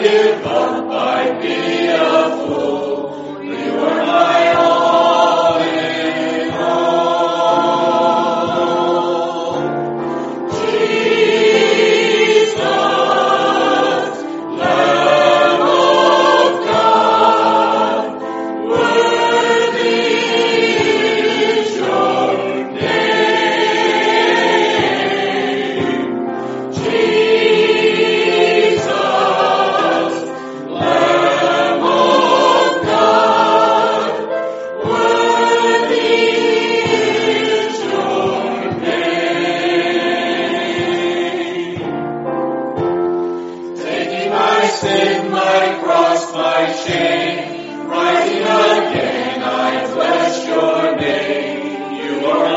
give up, I'd be a fool. You are my all in all. Jesus, Lamb of God, worthy is your name. Jesus, Lamb of God, worthy is your name. Taking my sin, my cross, my shame, rising again, I bless your name. You are